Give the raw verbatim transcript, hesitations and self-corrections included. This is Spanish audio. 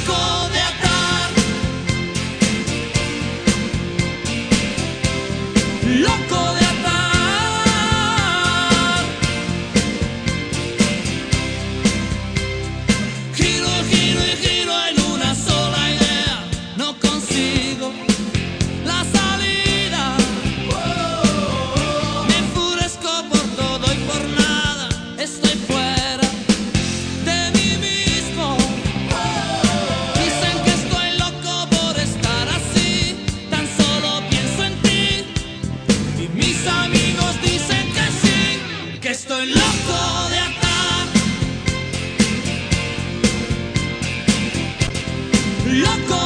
loco de atar, loco de atar. Giro, giro y giro en una sola idea, no consigo la salida. Me enfurezco por todo y por nada, estoy fuera de mí mismo. Dicen que estoy loco por estar así, tan solo pienso en ti. Y mis amigos dicen que sí, que estoy loco de atar, loco